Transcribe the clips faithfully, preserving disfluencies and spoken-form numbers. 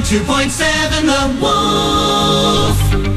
two point seven The Wolf.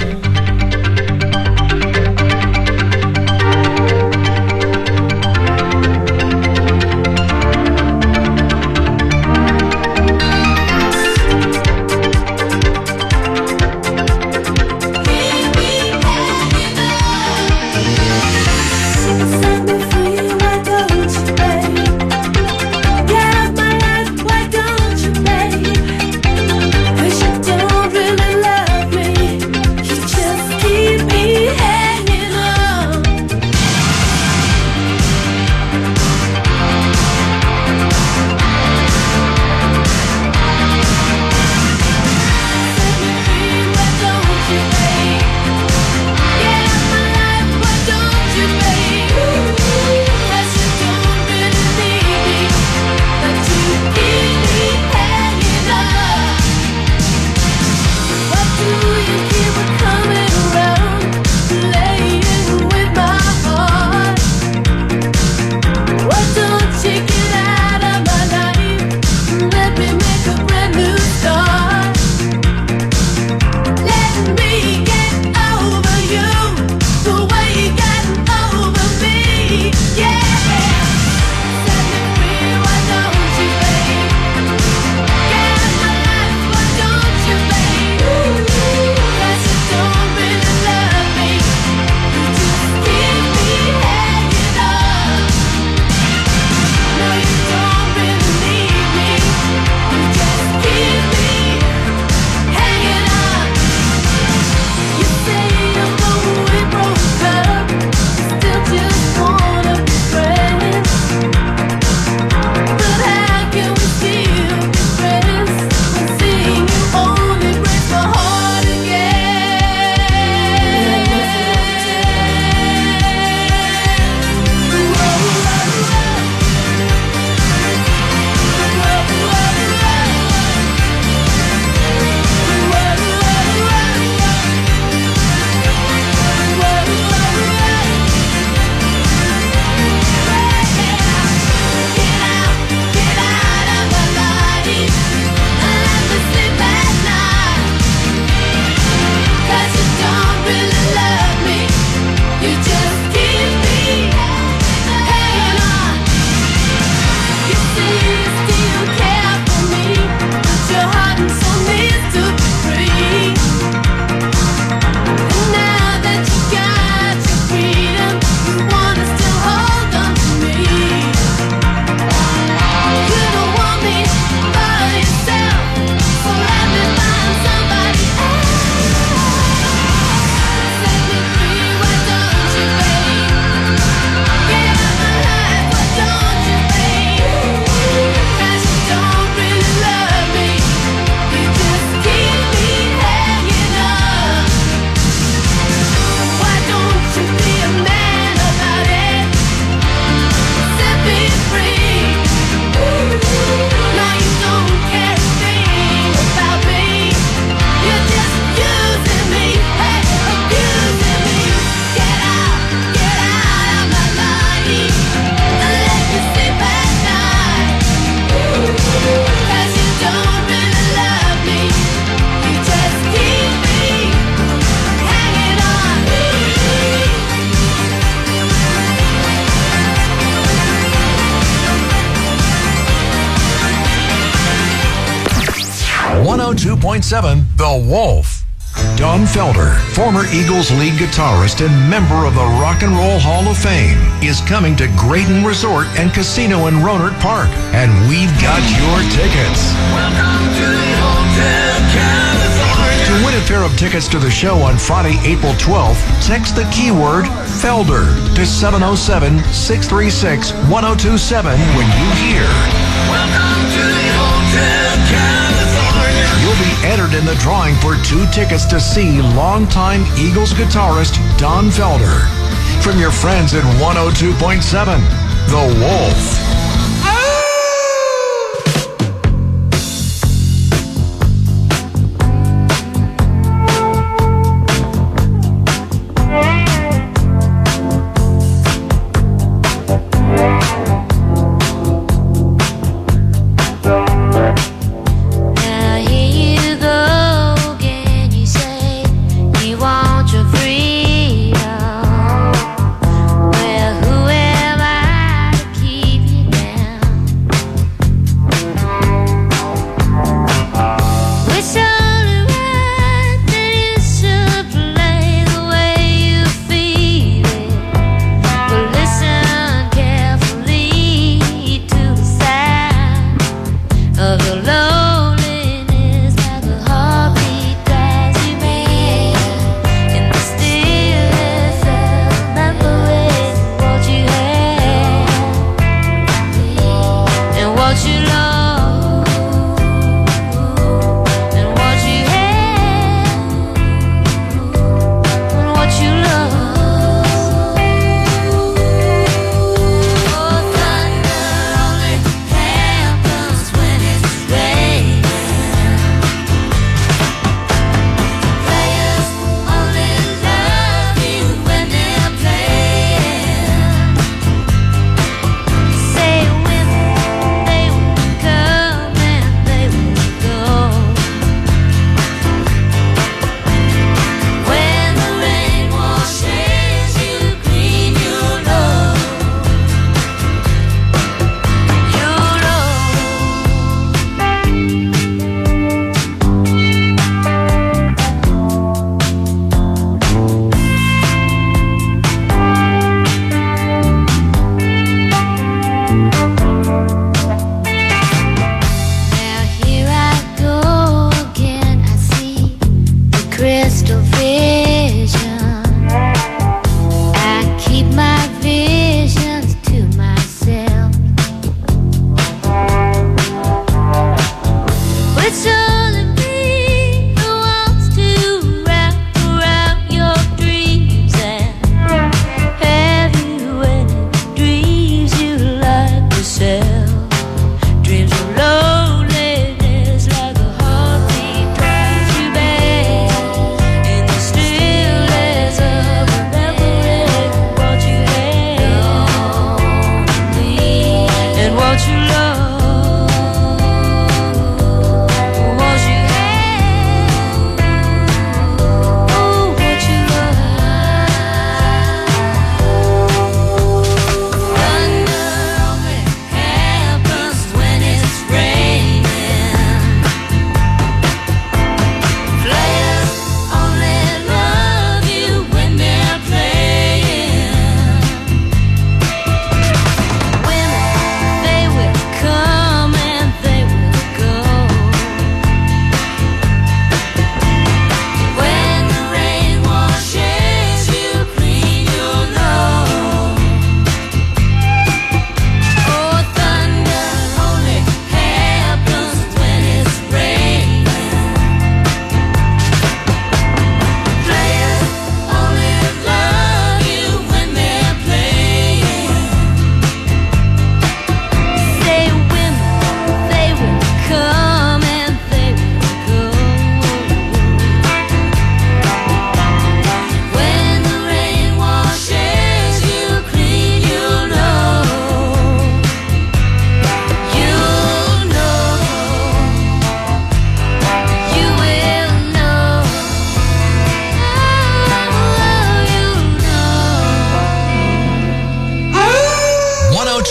one oh two point seven The Wolf. Don Felder, former Eagles lead guitarist and member of the Rock and Roll Hall of Fame, is coming to Graydon Resort and Casino in Rohnert Park, and we've got your tickets. Welcome to the Hotel California. To win a pair of tickets to the show on Friday, April twelfth, text the keyword Felder to seven oh seven, six three six, one oh two seven when you hear Welcome to the Hotel California. You'll be entered in the drawing for two tickets to see longtime Eagles guitarist Don Felder. From your friends at one oh two point seven, The Wolf. Now here you go.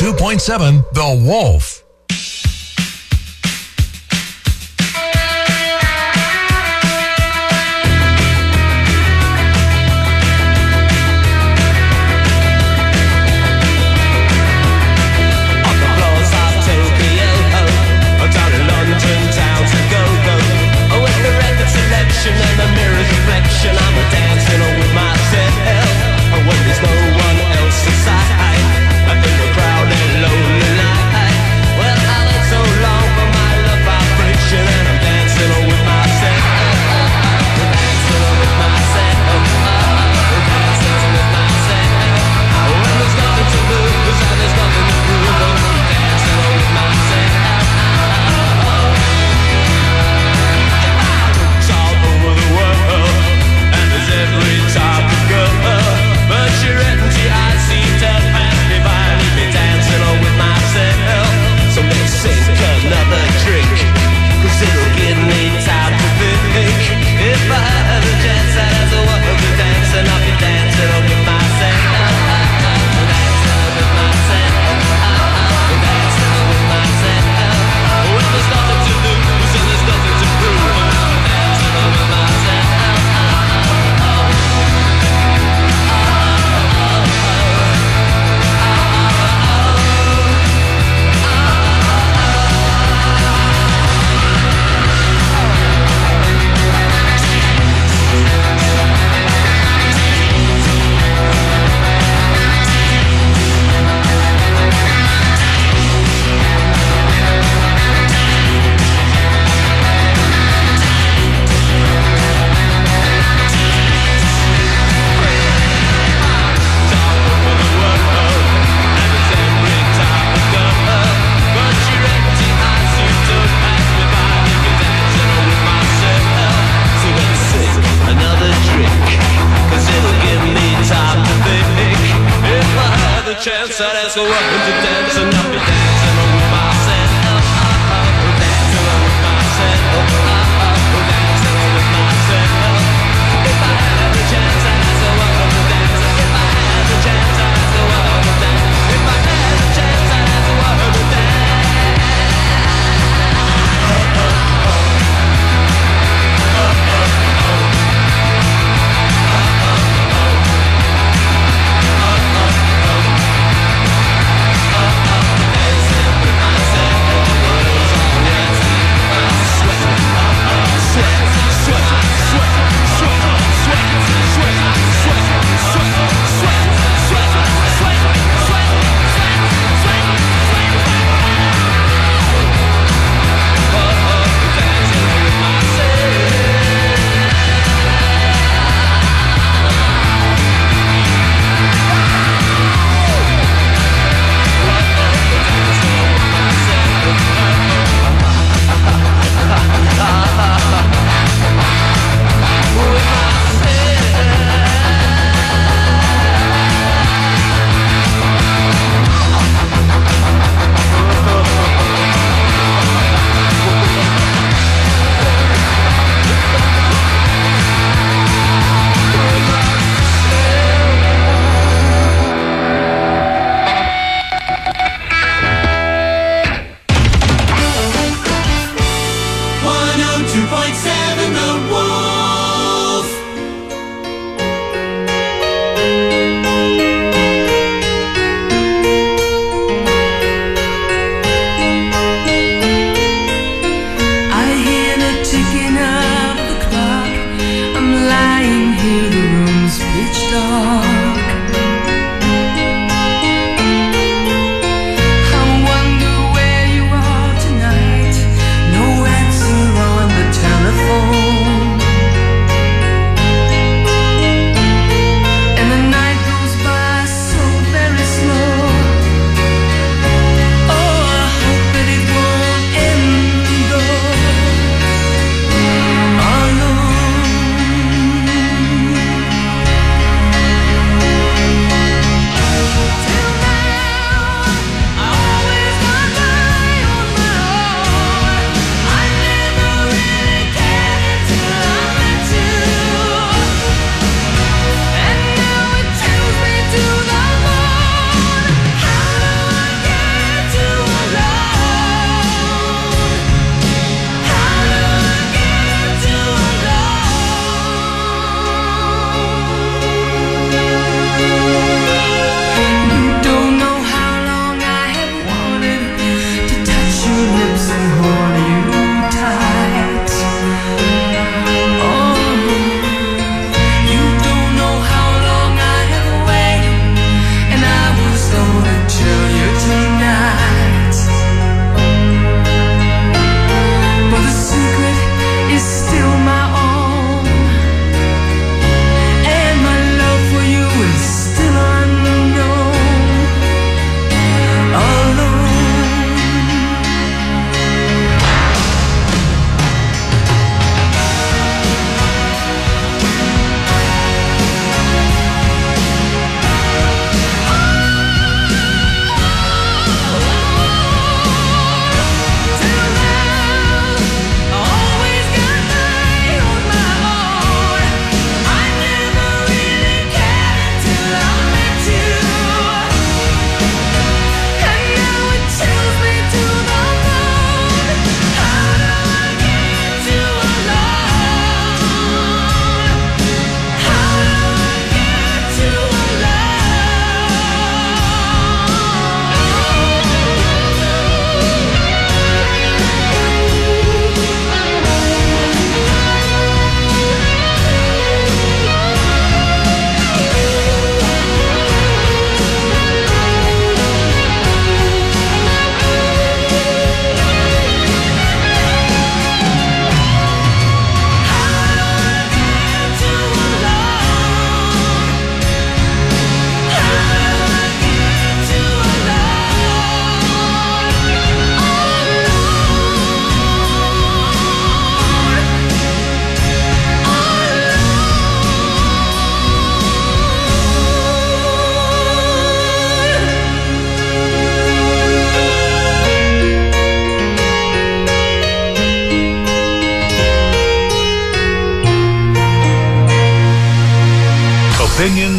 two point seven The Wolf. And the mirror's reflection, I'm dancing with myself. When there's no one else inside, I think a crowded, lonely night. Well, I went so long for my love vibration, and I'm dancing with myself. Dancing with myself. Dancing with myself. When there's nothing to lose and there's nothing to prove, I'm dancing with myself. Every time to go, but your empty eyes seem to pass me by, leave me dancing on with myself. So let's sink another drink, cause it'll give me time to think. If I had a chance, I'd have to walk up and dancing, I'll be dancing on with myself. Dancing on with myself. Dancing on with myself. When there's nothing to lose and there's nothing to prove, dancing on with myself. Chance I'd ask her up to dance and I'll be dancing on with myself. Dancing on with myself. Dancing on with myself. If I had the chance I'd ask her up to dance. If I had the chance I'd ask her up to dance. If I had the chance I'd ask her up to dance. Dancing with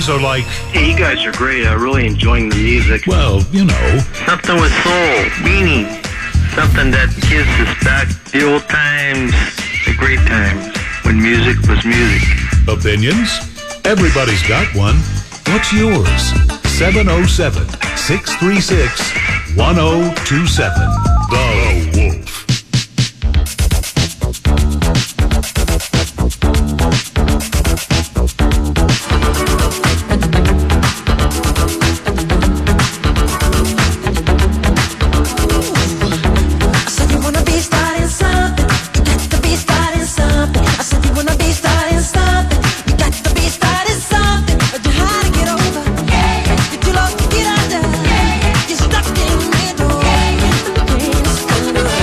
songs are like, Hey, you guys are great. I'm really enjoying the music. well, you know, Something with soul, meaning. Something that gives us back the old times, the great times, when music was music. opinions. Everybody's got one. What's yours? seven oh seven, six three six, one oh two seven. The Wolf. I said you wanna be starting something. You got to be starting something. I said you wanna be starting something. You got to be starting something. But you're hard to get over. You're too lost to get under. You're stuck in the middle. The pain is under.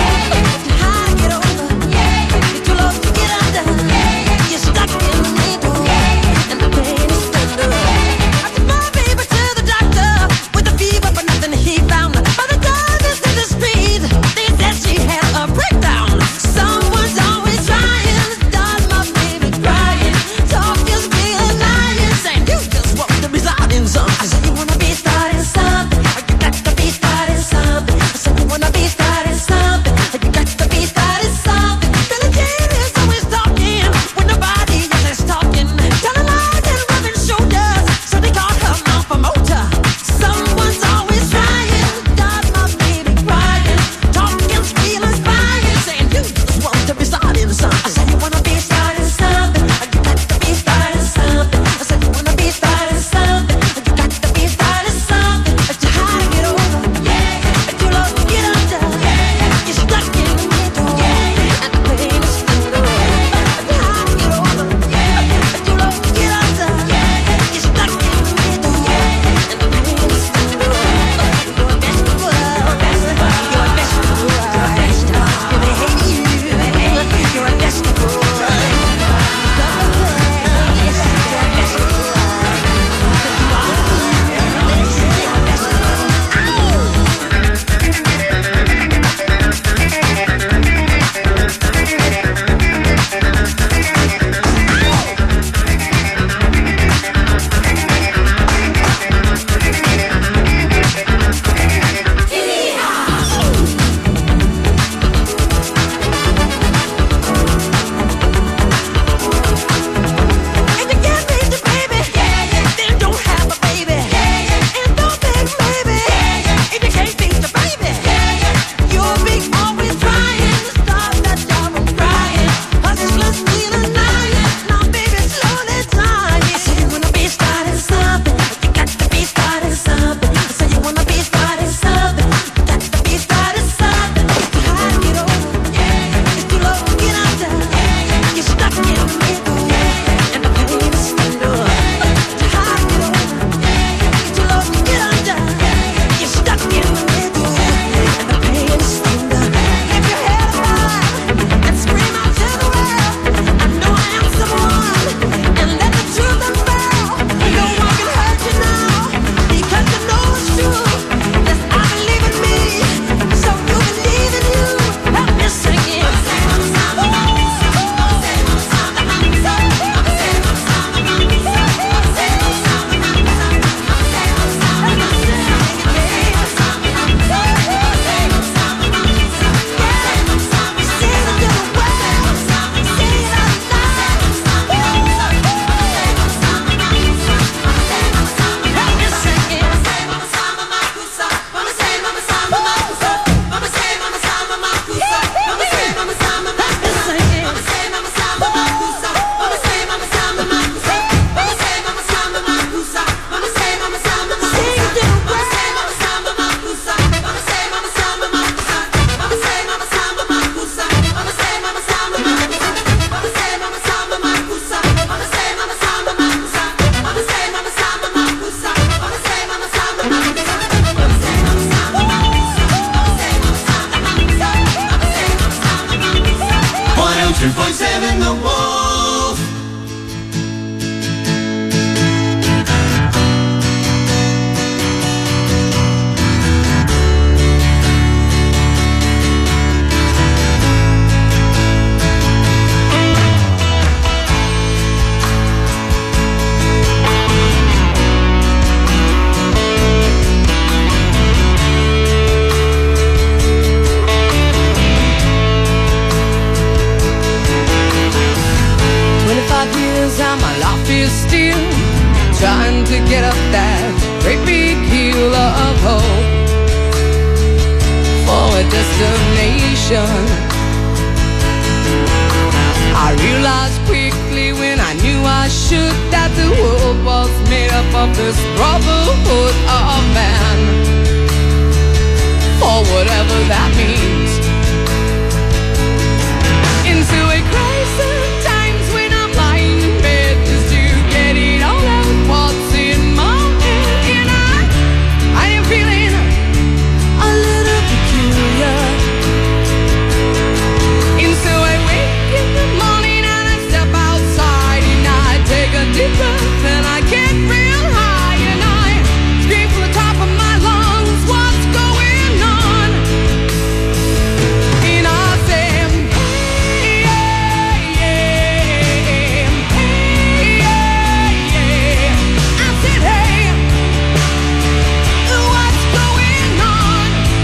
destination. I realized quickly when I knew I should that the world was made up of this brotherhood of man, or whatever that means. Into a crisis times when I'm lying in bed just to get it all out what's in my head, and I, I am feeling a little peculiar. And so I wake in the morning and I step outside and I take a deep breath and I get real high and I scream from the top of my lungs, what's going on? And I say, hey, yeah, yeah, hey, yeah, yeah. I said, hey, what's going on?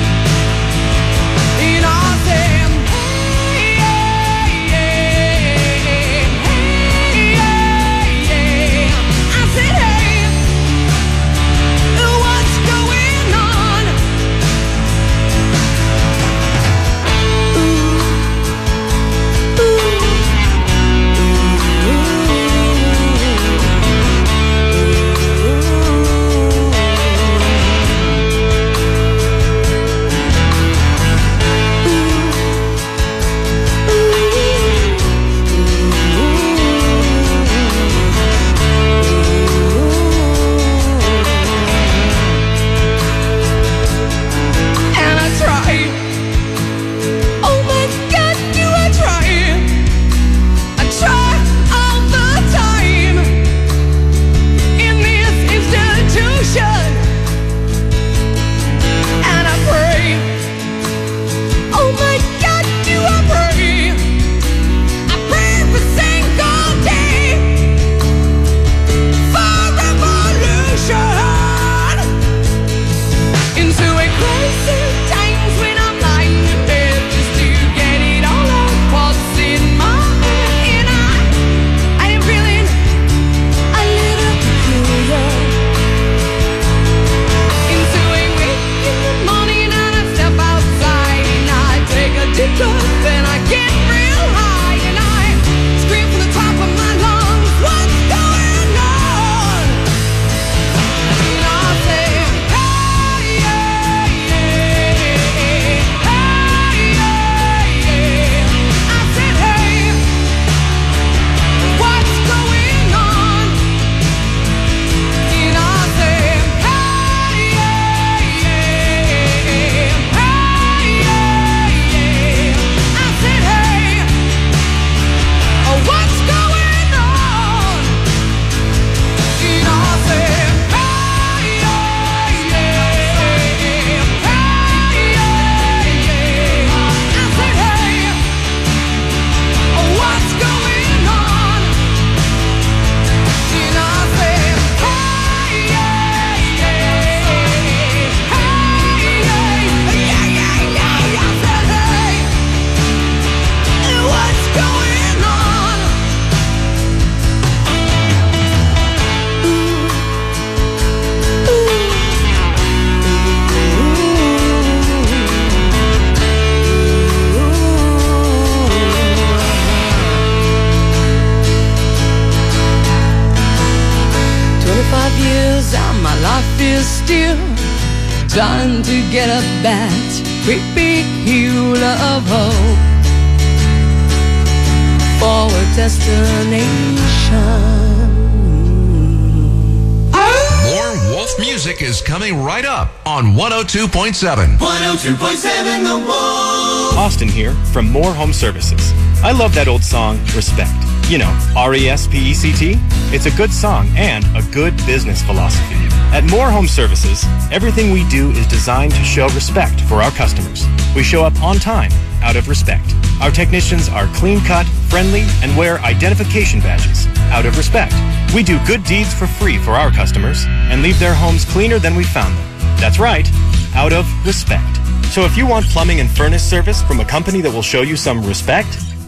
And I said, hey, yeah, yeah, hey, yeah, yeah. I said, hey, what's going on? And I try. Oh my God, do I try? I try all the time in this institution, and I pray. Oh my God, do I pray? I pray every single day for revolution. Into a crisis times when I'm lying in bed just to get it all out what's in my head, and I, I am feeling a little peculiar. Into a wake in the morning and I step outside and I take a deep breath and I get real high and I scream from the top of my lungs, what's going on? And I say, hey, yeah, yeah, hey, yeah, yeah. I said, hey, what's going on? And I say, hey, yeah, yeah, hey, yeah, yeah. I said, hey, what's going on? And I said, hey, yeah, yeah, hey, yeah, yeah. I said, hey, what's going on? And I said, hey, yeah, yeah, hey, yeah, yeah, yeah. I said, hey, what's going on? Twenty-five years and my life is still trying to get up that great big hill of hope for a destination. More Wolf music is coming right up on one oh two point seven. one oh two point seven The Wolf. Austin here from More Home Services. I love that old song, Respect. You know, R E S P E C T. It's a good song and a good business philosophy. At More Home Services, everything we do is designed to show respect for our customers. We show up on time, out of respect. Our technicians are clean-cut, friendly, and wear identification badges, out of respect. We do good deeds for free for our customers and leave their homes cleaner than we found them. That's right, out of respect. So if you want plumbing and furnace service from a company that will show you some respect,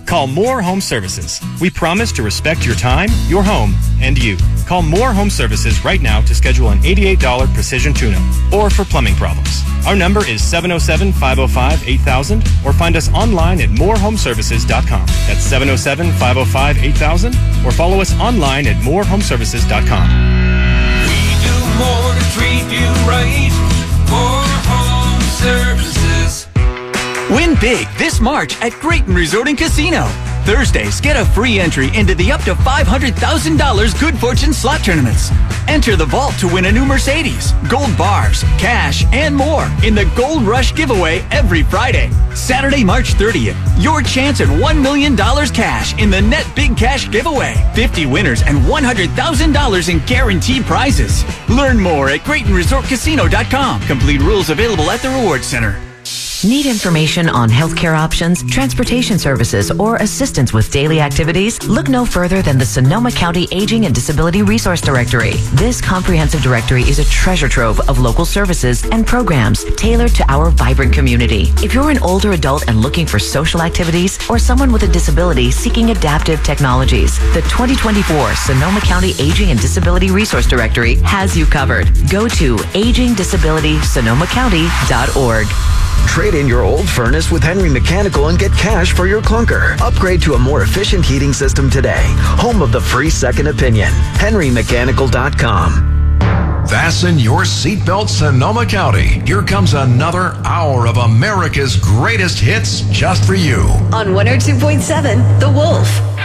Call Moore Home Services. We promise to respect your time, your home, and you. Call Moore Home Services right now to schedule an eighty-eight dollars precision tune-up or for plumbing problems. Our number is seven oh seven, five oh five, eight thousand or find us online at moore home services dot com. That's seven oh seven, five oh five, eight thousand or follow us online at moore home services dot com. We do more to treat you right. More home services. Win big this March at Grayton Resort and Casino. Thursdays, get a free entry into the up to five hundred thousand dollars Good Fortune slot tournaments. Enter the vault to win a new Mercedes, gold bars, cash, and more in the Gold Rush giveaway every Friday. Saturday, March thirtieth, your chance at one million dollars cash in the Net Big Cash giveaway. fifty winners and one hundred thousand dollars in guaranteed prizes. Learn more at Grayton Resort Casino dot com. Complete rules available at the Rewards Center. Need information on healthcare options, transportation services, or assistance with daily activities? Look no further than the Sonoma County Aging and Disability Resource Directory. This comprehensive directory is a treasure trove of local services and programs tailored to our vibrant community. If you're an older adult and looking for social activities, or someone with a disability seeking adaptive technologies, the twenty twenty-four Sonoma County Aging and Disability Resource Directory has you covered. Go to aging disability sonoma county dot org. Trade in your old furnace with Henry Mechanical and get cash for your clunker. Upgrade to a more efficient heating system today. Home of the free second opinion. henry mechanical dot com. Fasten your seatbelt, Sonoma County. Here comes another hour of America's greatest hits just for you. On one oh two point seven, The Wolf.